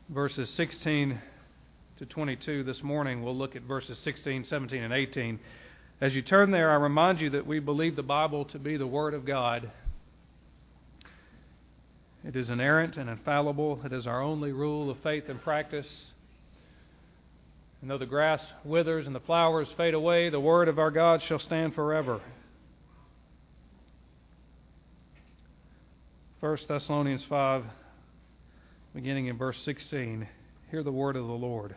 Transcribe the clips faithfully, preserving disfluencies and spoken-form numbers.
verses sixteen to twenty-two this morning. We'll look at verses sixteen, seventeen, and eighteen. As you turn there, I remind you that we believe the Bible to be the Word of God. It is inerrant and infallible. It is our only rule of faith and practice. And though the grass withers and the flowers fade away, the Word of our God shall stand forever. First Thessalonians five, beginning in verse sixteen. Hear the word of the Lord.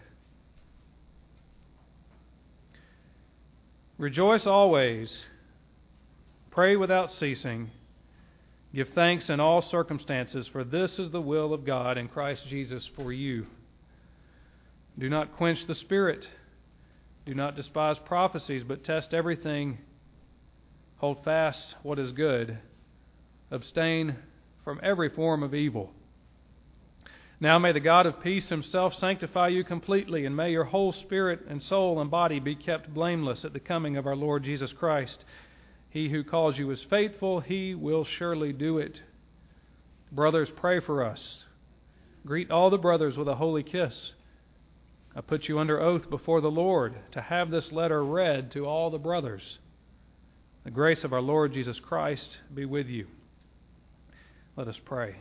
Rejoice always, pray without ceasing, give thanks in all circumstances, for this is the will of God in Christ Jesus for you. Do not quench the Spirit, do not despise prophecies, but test everything, hold fast what is good, abstain from every form of evil. Now may the God of peace himself sanctify you completely, and may your whole spirit and soul and body be kept blameless at the coming of our Lord Jesus Christ. He who calls you is faithful, he will surely do it. Brothers, pray for us. Greet all the brothers with a holy kiss. I put you under oath before the Lord to have this letter read to all the brothers. The grace of our Lord Jesus Christ be with you. Let us pray.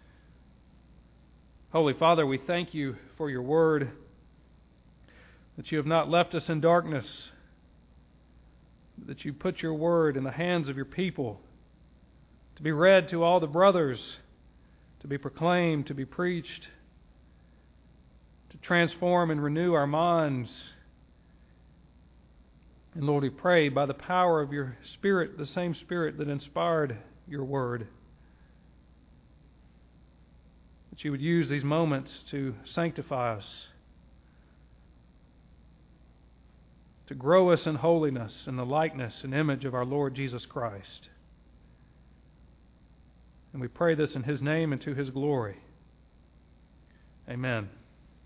Holy Father, we thank you for your word, that you have not left us in darkness, that you put your word in the hands of your people to be read to all the brothers, to be proclaimed, to be preached, to transform and renew our minds. And Lord, we pray by the power of your Spirit, the same Spirit that inspired your word, that you would use these moments to sanctify us, to grow us in holiness and the likeness and image of our Lord Jesus Christ. And we pray this in His name and to His glory. Amen.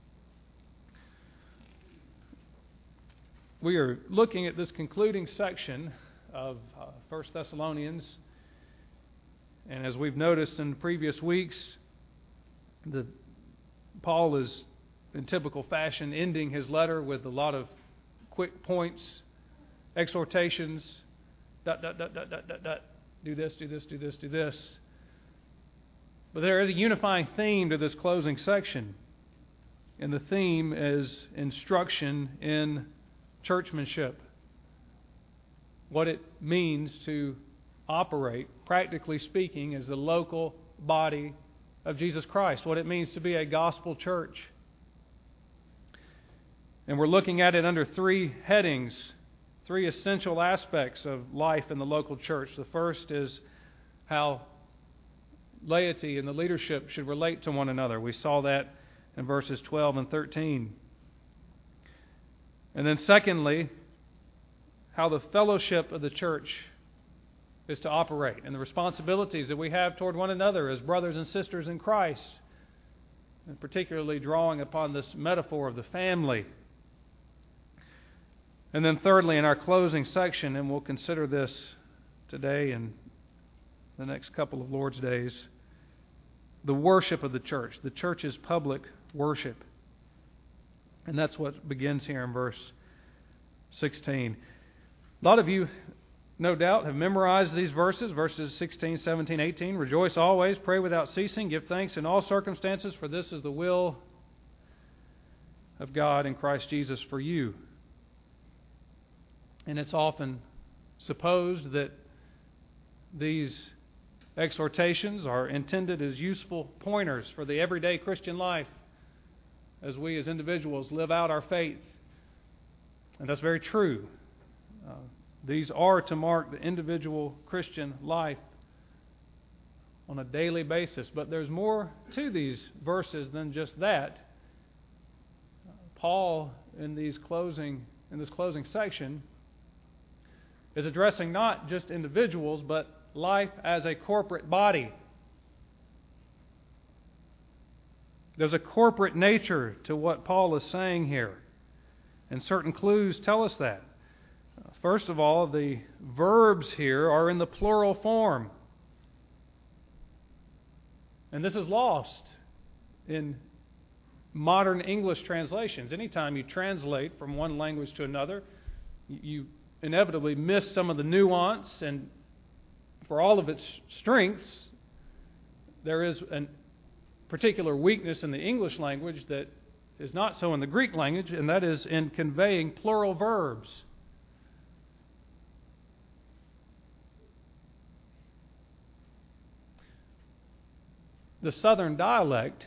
We are looking at this concluding section of uh, First Thessalonians, and as we've noticed in previous weeks, The, Paul is, in typical fashion, ending his letter with a lot of quick points, exhortations, dot, dot, dot, dot, dot, dot, dot, do this, do this, do this, do this. But there is a unifying theme to this closing section, and the theme is instruction in churchmanship. What it means to operate, practically speaking, as the local body of Jesus Christ, what it means to be a gospel church. And we're looking at it under three headings, three essential aspects of life in the local church. The first is how laity and the leadership should relate to one another. We saw that in verses twelve and thirteen. And then secondly, how the fellowship of the church is to operate, and the responsibilities that we have toward one another as brothers and sisters in Christ, and particularly drawing upon this metaphor of the family. And then thirdly, in our closing section, and we'll consider this today and the next couple of Lord's days, the worship of the church, the church's public worship. And that's what begins here in verse sixteen. A lot of you, no doubt, have memorized these verses, verses sixteen, seventeen, eighteen. Rejoice always, pray without ceasing, give thanks in all circumstances, for this is the will of God in Christ Jesus for you. And it's often supposed that these exhortations are intended as useful pointers for the everyday Christian life as we as individuals live out our faith. And that's very true. Uh, These are to mark the individual Christian life on a daily basis. But there's more to these verses than just that. Paul, in these closing in this closing section, is addressing not just individuals, but life as a corporate body. There's a corporate nature to what Paul is saying here, and certain clues tell us that. First of all, the verbs here are in the plural form. And this is lost in modern English translations. Anytime you translate from one language to another, you inevitably miss some of the nuance, and for all of its strengths, there is a particular weakness in the English language that is not so in the Greek language, and that is in conveying plural verbs. The Southern dialect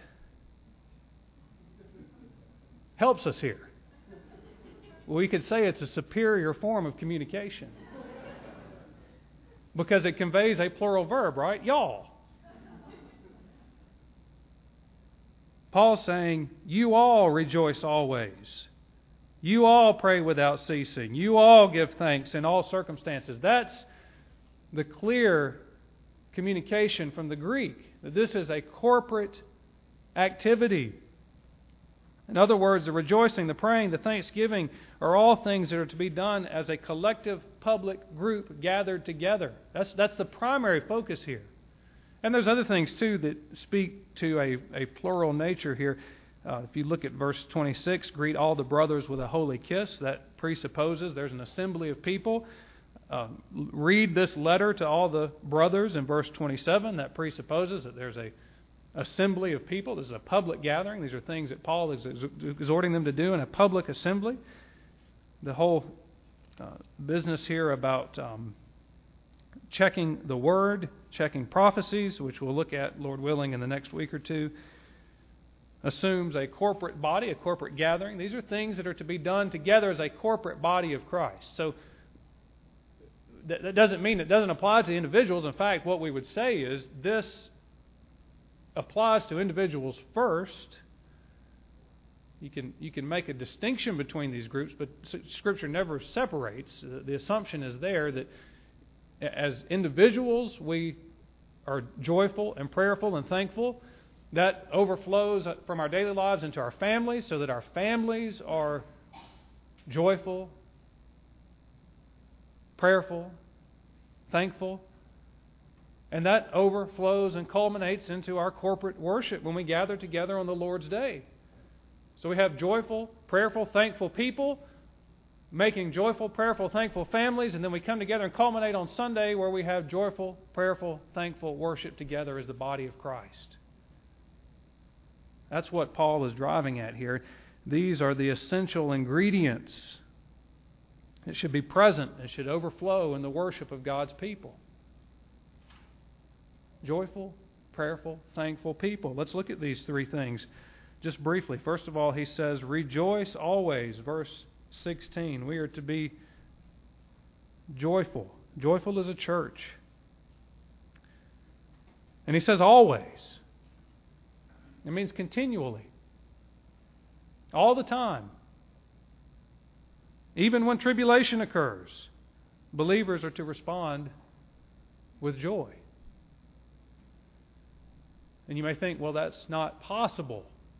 helps us here. We could say it's a superior form of communication because it conveys a plural verb, right? Y'all. Paul's saying, you all rejoice always. You all pray without ceasing. You all give thanks in all circumstances. That's the clear communication from the Greek, that this is a corporate activity. In other words, the rejoicing, the praying, the thanksgiving are all things that are to be done as a collective public group gathered together. That's, that's the primary focus here. And there's other things, too, that speak to a, a plural nature here. Uh, if you look at verse twenty-six, greet all the brothers with a holy kiss. That presupposes there's an assembly of people. Uh, read this letter to all the brothers in verse twenty-seven. That presupposes that there's a assembly of people. This is a public gathering. These are things that Paul is exhorting them to do in a public assembly. The whole uh, business here about um, checking the Word, checking prophecies, which we'll look at, Lord willing, in the next week or two, assumes a corporate body, a corporate gathering. These are things that are to be done together as a corporate body of Christ. So that, that doesn't mean it doesn't apply to individuals. In fact, what we would say is this applies to individuals first. You can you can make a distinction between these groups, but Scripture never separates. The assumption is there that as individuals we are joyful and prayerful and thankful. That overflows from our daily lives into our families, so that our families are joyful, prayerful, thankful. And that overflows and culminates into our corporate worship when we gather together on the Lord's Day. So we have joyful, prayerful, thankful people making joyful, prayerful, thankful families, and then we come together and culminate on Sunday where we have joyful, prayerful, thankful worship together as the body of Christ. That's what Paul is driving at here. These are the essential ingredients. It should be present. It should overflow in the worship of God's people. Joyful, prayerful, thankful people. Let's look at these three things just briefly. First of all, he says, rejoice always, verse sixteen. We are to be joyful. Joyful as a church. And he says always. It means continually. All the time. Even when tribulation occurs, believers are to respond with joy. And you may think, well, that's not possible.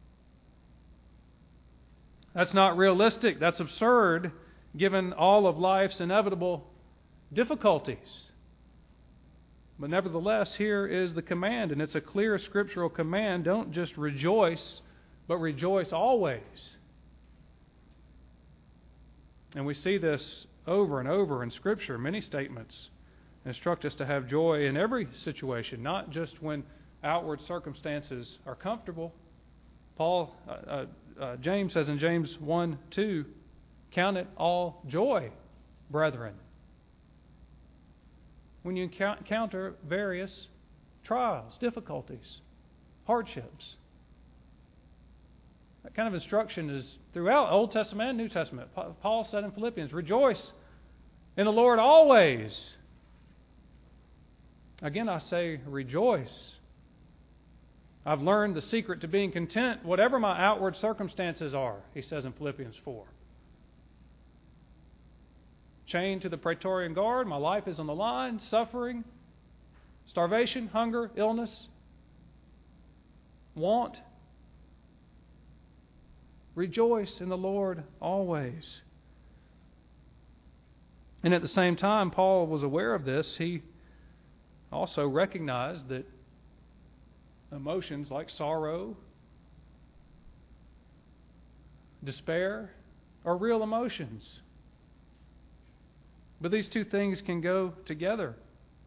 That's not realistic. That's absurd, given all of life's inevitable difficulties. But nevertheless, here is the command, and it's a clear scriptural command. Don't just rejoice, but rejoice always. And we see this over and over in Scripture. Many statements instruct us to have joy in every situation, not just when outward circumstances are comfortable. Paul, uh, uh, uh, James says in James one two, count it all joy, brethren, when you encounter various trials, difficulties, hardships. That kind of instruction is throughout Old Testament and New Testament. Paul said in Philippians, rejoice in the Lord always. Again, I say rejoice. I've learned the secret to being content, whatever my outward circumstances are, he says in Philippians four. Chained to the Praetorian Guard, my life is on the line, suffering, starvation, hunger, illness, want. Rejoice in the Lord always. And at the same time, Paul was aware of this. He also recognized that emotions like sorrow, despair, or real emotions. But these two things can go together.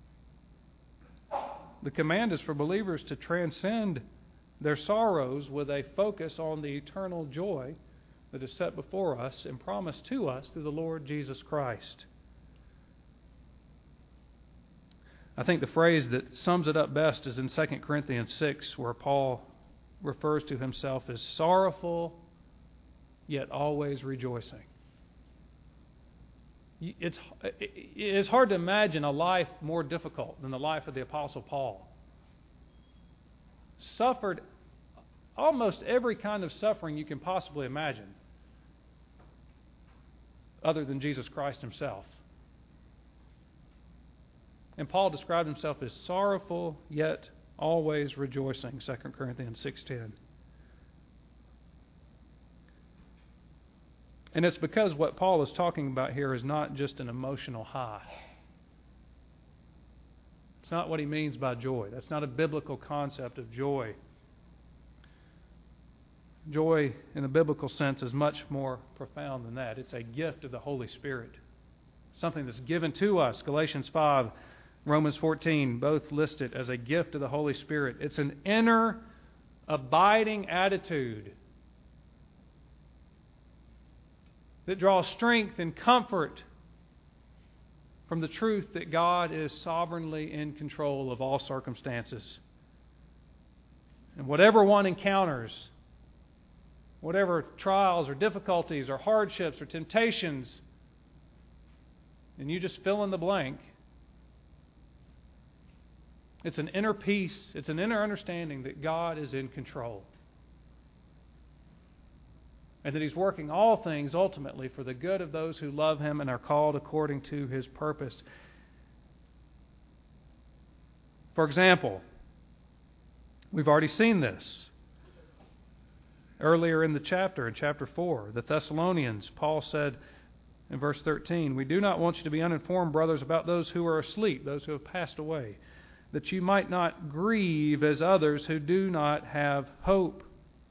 The command is for believers to transcend their sorrows with a focus on the eternal joy that is set before us and promised to us through the Lord Jesus Christ. I think the phrase that sums it up best is in Second Corinthians six, where Paul refers to himself as sorrowful, yet always rejoicing. It's, it's hard to imagine a life more difficult than the life of the Apostle Paul. Suffered almost every kind of suffering you can possibly imagine, other than Jesus Christ himself. And Paul described himself as sorrowful, yet always rejoicing, Second Corinthians six ten. And it's because what Paul is talking about here is not just an emotional high. It's not what he means by joy. That's not a biblical concept of joy. Joy, in a biblical sense, is much more profound than that. It's a gift of the Holy Spirit. Something that's given to us. Galatians five, Romans fourteen, both list it as a gift of the Holy Spirit. It's an inner, abiding attitude that draws strength and comfort from the truth that God is sovereignly in control of all circumstances. And whatever one encounters, whatever trials or difficulties or hardships or temptations, and you just fill in the blank, it's an inner peace, it's an inner understanding that God is in control. And that He's working all things ultimately for the good of those who love Him and are called according to His purpose. For example, we've already seen this. Earlier in the chapter, in chapter four, the Thessalonians, Paul said in verse thirteen, "We do not want you to be uninformed, brothers, about those who are asleep, those who have passed away, that you might not grieve as others who do not have hope."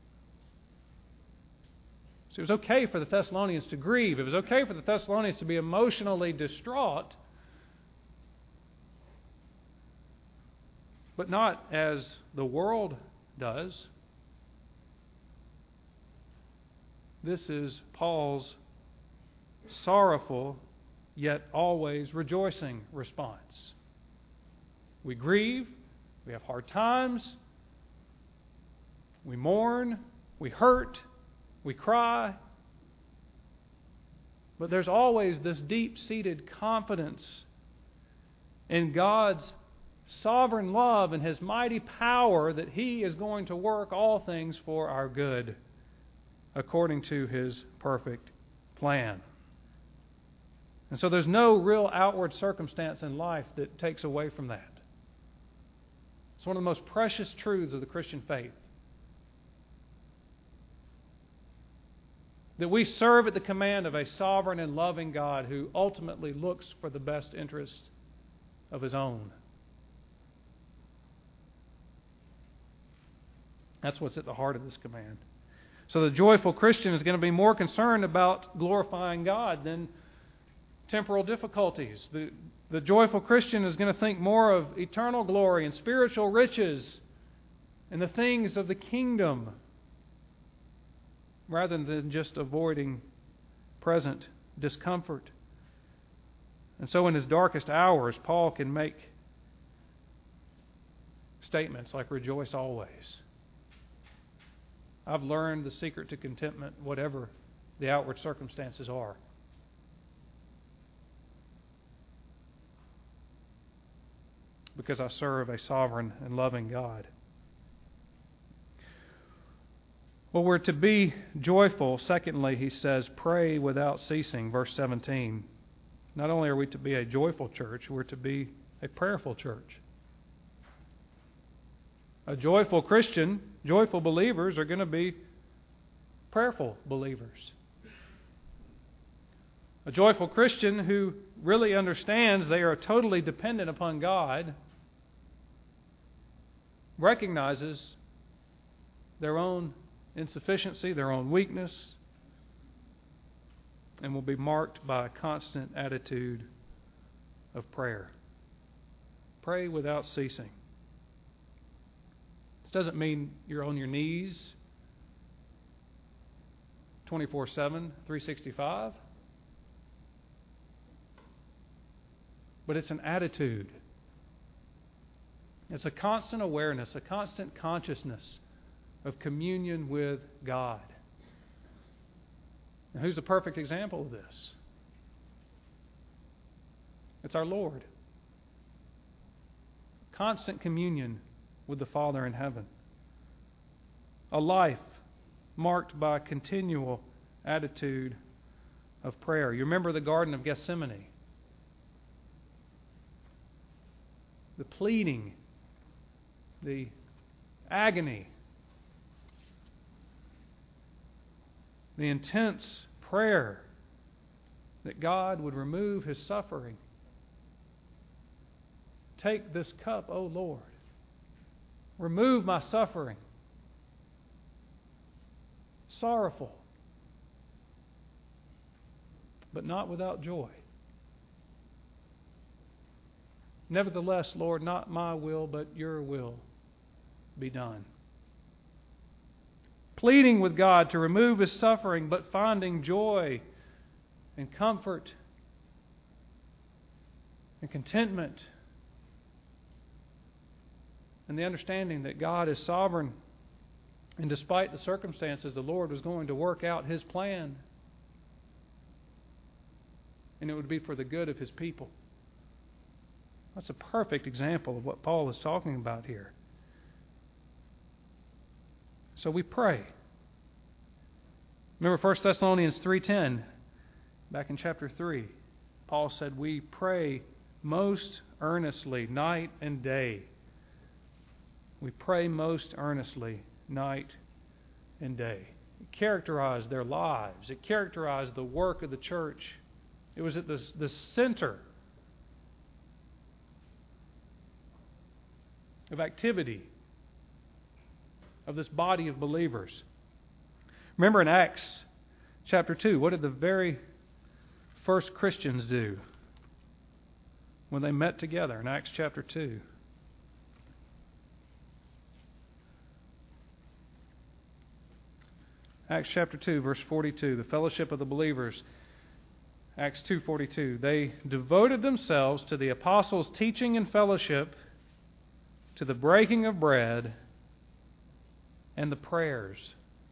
So it was okay for the Thessalonians to grieve. It was okay for the Thessalonians to be emotionally distraught, but not as the world does. This is Paul's sorrowful yet always rejoicing response. We grieve, we have hard times, we mourn, we hurt, we cry, but there's always this deep-seated confidence in God's sovereign love and His mighty power that He is going to work all things for our good according to His perfect plan. And so there's no real outward circumstance in life that takes away from that. It's one of the most precious truths of the Christian faith. That we serve at the command of a sovereign and loving God who ultimately looks for the best interests of His own. That's what's at the heart of this command. So the joyful Christian is going to be more concerned about glorifying God than temporal difficulties. The, the joyful Christian is going to think more of eternal glory and spiritual riches and the things of the kingdom, rather than just avoiding present discomfort. And so in his darkest hours, Paul can make statements like, "Rejoice always. I've learned the secret to contentment, whatever the outward circumstances are." Because I serve a sovereign and loving God. Well, we're to be joyful. Secondly, he says, pray without ceasing, verse seventeen. Not only are we to be a joyful church, we're to be a prayerful church. A joyful Christian, joyful believers are going to be prayerful believers. A joyful Christian who really understands they are totally dependent upon God recognizes their own insufficiency, their own weakness, and will be marked by a constant attitude of prayer. Pray without ceasing. This doesn't mean you're on your knees twenty-four seven, three sixty-five. But it's an attitude. It's a constant awareness, a constant consciousness of communion with God. And who's the perfect example of this? It's our Lord. Constant communion with the Father in heaven. A life marked by a continual attitude of prayer. You remember the Garden of Gethsemane? The pleading, the agony, the intense prayer that God would remove his suffering. Take this cup, O Lord. Remove my suffering. Sorrowful, but not without joy. Nevertheless, Lord, not my will, but your will be done. Pleading with God to remove his suffering, but finding joy and comfort and contentment and the understanding that God is sovereign, and despite the circumstances, the Lord was going to work out his plan, and it would be for the good of his people. That's a perfect example of what Paul is talking about here. So we pray. Remember First Thessalonians three ten, back in chapter three. Paul said, we pray most earnestly, night and day. We pray most earnestly, night and day. It characterized their lives. It characterized the work of the church. It was at the, the center of activity of this body of believers. Remember in Acts chapter two, what did the very first Christians do when they met together in Acts chapter two? Acts chapter two, verse forty-two, the fellowship of the believers. Acts two forty-two, they devoted themselves to the apostles' teaching and fellowship, to the breaking of bread, and the prayers.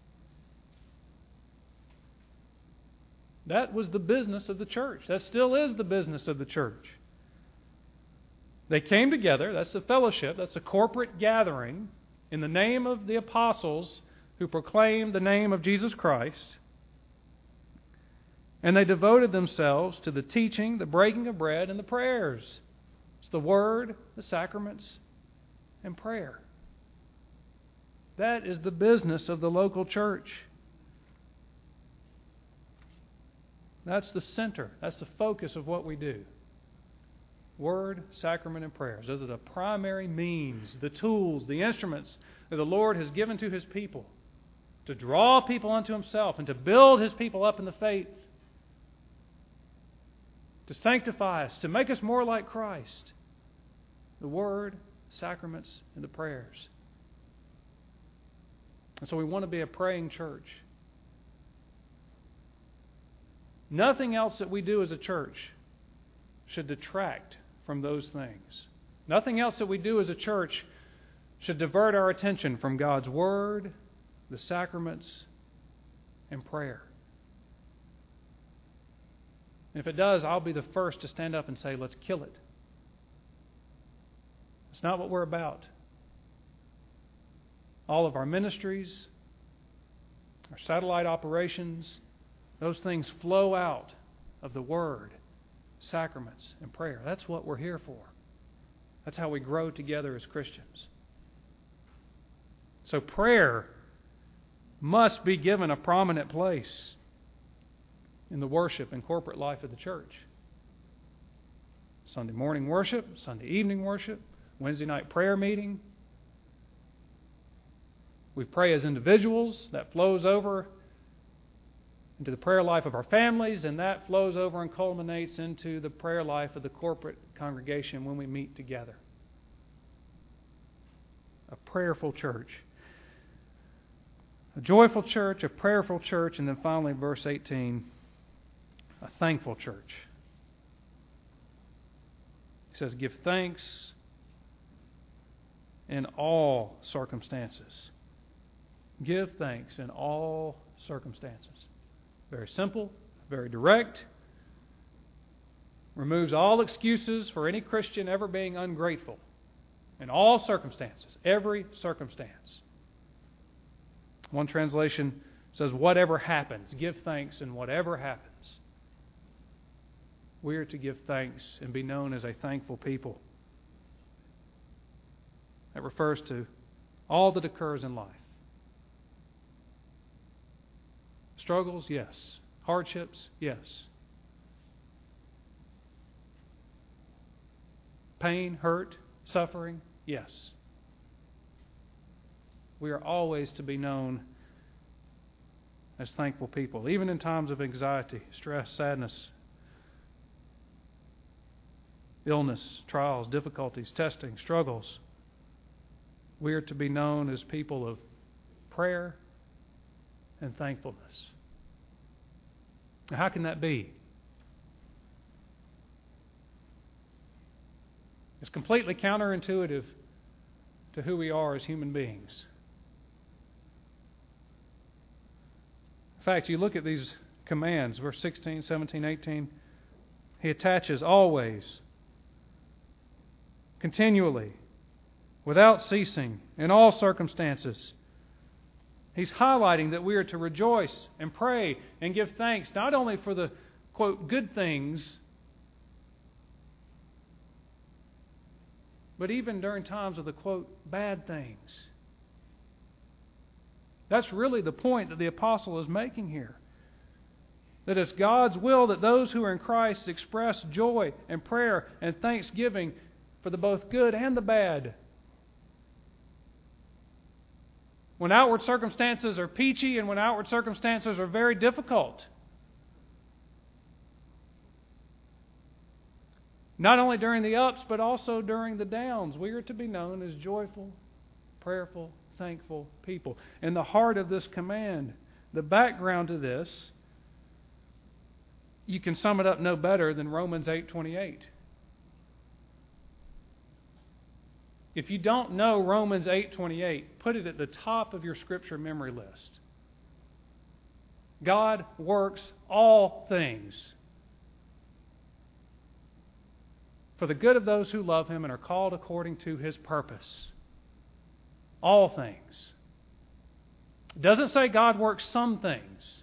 That was the business of the church. That still is the business of the church. They came together, that's the fellowship, that's a corporate gathering, in the name of the apostles who proclaimed the name of Jesus Christ. And they devoted themselves to the teaching, the breaking of bread, and the prayers. It's the Word, the sacraments, and prayer. That is the business of the local church. That's the center. That's the focus of what we do. Word, sacrament, and prayers. Those are the primary means, the tools, the instruments that the Lord has given to his people to draw people unto himself and to build his people up in the faith, to sanctify us, to make us more like Christ. The Word, sacraments, and the prayers. And so we want to be a praying church. Nothing else that we do as a church should detract from those things. Nothing else that we do as a church should divert our attention from God's Word, the sacraments, and prayer. And if it does, I'll be the first to stand up and say, let's kill it. It's not what we're about. All of our ministries, our satellite operations, those things flow out of the Word, sacraments, and prayer. That's what we're here for. That's how we grow together as Christians. So prayer must be given a prominent place in the worship and corporate life of the church. Sunday morning worship, Sunday evening worship, Wednesday night prayer meeting. We pray as individuals. That flows over into the prayer life of our families, and that flows over and culminates into the prayer life of the corporate congregation when we meet together. A prayerful church. A joyful church, a prayerful church, and then finally, verse eighteen, a thankful church. He says, give thanks in all circumstances. Give thanks in all circumstances. Very simple, very direct. Removes all excuses for any Christian ever being ungrateful. In all circumstances, every circumstance. One translation says, whatever happens, give thanks in whatever happens. We are to give thanks and be known as a thankful people. That refers to all that occurs in life. Struggles, yes. Hardships, yes. Pain, hurt, suffering, yes. We are always to be known as thankful people, even in times of anxiety, stress, sadness, illness, trials, difficulties, testing, struggles. We are to be known as people of prayer and thankfulness. Now, how can that be? It's completely counterintuitive to who we are as human beings. In fact, you look at these commands, verse sixteen, seventeen, eighteen. He attaches always, continually, without ceasing, in all circumstances. He's highlighting that we are to rejoice and pray and give thanks, not only for the, quote, good things, but even during times of the, quote, bad things. That's really the point that the apostle is making here. That it's God's will that those who are in Christ express joy and prayer and thanksgiving for the both good and the bad. When outward circumstances are peachy and when outward circumstances are very difficult. Not only during the ups, but also during the downs. We are to be known as joyful, prayerful, thankful people. And the heart of this command, the background to this, you can sum it up no better than Romans eight twenty-eight. If you don't know Romans eight twenty-eight, put it at the top of your Scripture memory list. God works all things for the good of those who love Him and are called according to His purpose. All things. It doesn't say God works some things.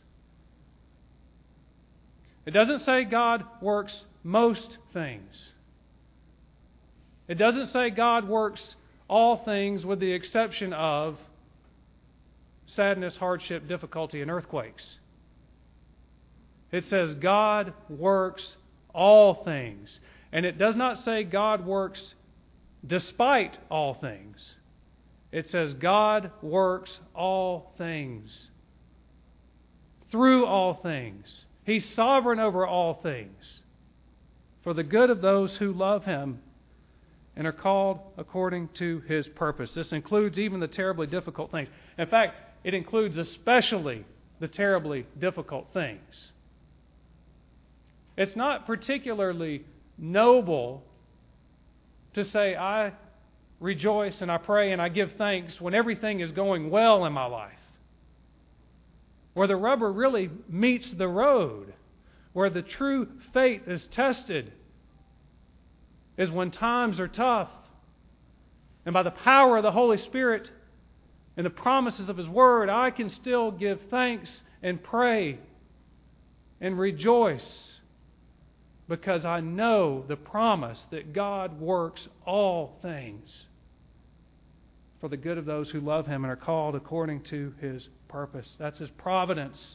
It doesn't say God works most things. It doesn't say God works all things with the exception of sadness, hardship, difficulty, and earthquakes. It says God works all things. And it does not say God works despite all things. It says God works all things. Through all things. He's sovereign over all things. For the good of those who love Him and are called according to His purpose. This includes even the terribly difficult things. In fact, it includes especially the terribly difficult things. It's not particularly noble to say, I rejoice and I pray and I give thanks when everything is going well in my life. Where the rubber really meets the road, where the true faith is tested, is when times are tough. And by the power of the Holy Spirit and the promises of His Word, I can still give thanks and pray and rejoice because I know the promise that God works all things for the good of those who love Him and are called according to His purpose. That's His providence.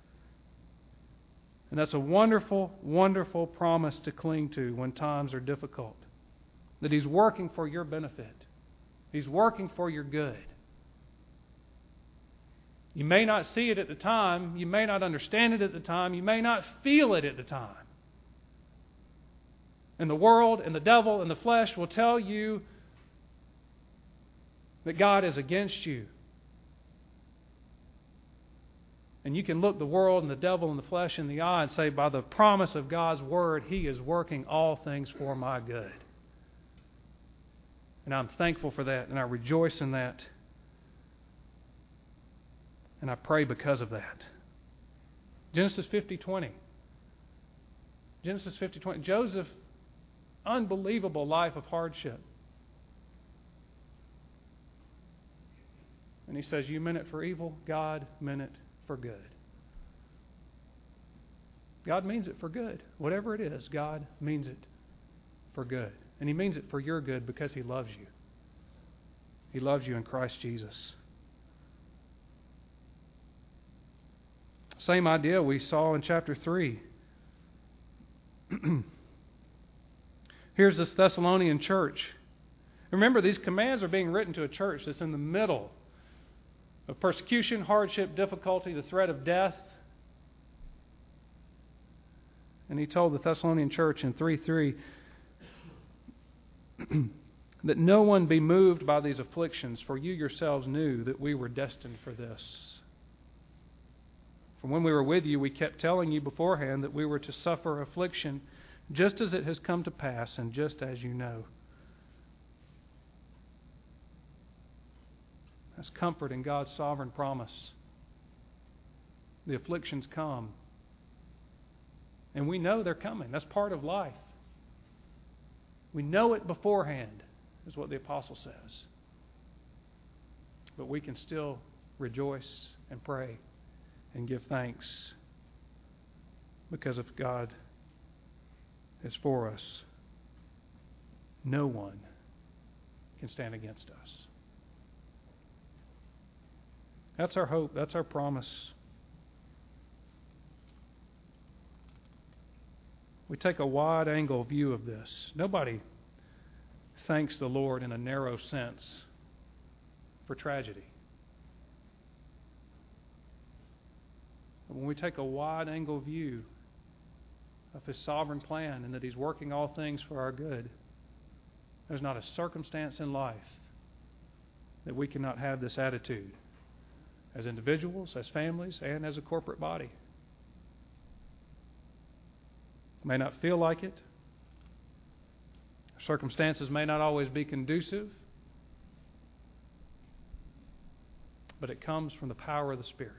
And that's a wonderful, wonderful promise to cling to when times are difficult. That He's working for your benefit. He's working for your good. You may not see it at the time. You may not understand it at the time. You may not feel it at the time. And the world and the devil and the flesh will tell you that God is against you. And you can look the world and the devil and the flesh in the eye and say, by the promise of God's Word, He is working all things for my good. And I'm thankful for that, and I rejoice in that. And I pray because of that. Genesis fifty twenty. Genesis fifty twenty. Joseph, unbelievable life of hardship. And he says, you meant it for evil, God meant it for good. God means it for good. Whatever it is, God means it for good. And He means it for your good because He loves you. He loves you in Christ Jesus. Same idea we saw in chapter three. Here's this Thessalonian church. Remember, these commands are being written to a church that's in the middle of persecution, hardship, difficulty, the threat of death. And he told the Thessalonian church in three three that no one be moved by these afflictions, for you yourselves knew that we were destined for this. From when we were with you, we kept telling you beforehand that we were to suffer affliction, just as it has come to pass, and just as you know. That's comfort in God's sovereign promise. The afflictions come. And we know they're coming. That's part of life. We know it beforehand, is what the apostle says. But we can still rejoice and pray and give thanks because if God is for us, no one can stand against us. That's our hope. That's our promise. We take a wide-angle view of this. Nobody thanks the Lord in a narrow sense for tragedy. But when we take a wide-angle view of His sovereign plan and that He's working all things for our good, there's not a circumstance in life that we cannot have this attitude as individuals, as families, and as a corporate body. May not feel like it. Circumstances may not always be conducive, but it comes from the power of the Spirit.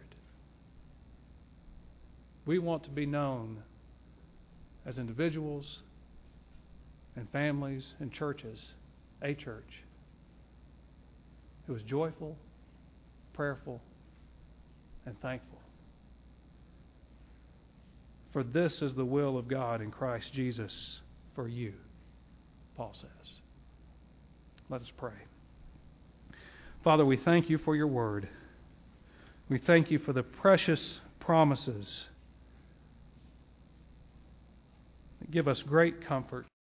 We want to be known as individuals and families and churches, a church who is joyful, prayerful, and thankful. For this is the will of God in Christ Jesus for you, Paul says. Let us pray. Father, we thank you for your word. We thank you for the precious promises that give us great comfort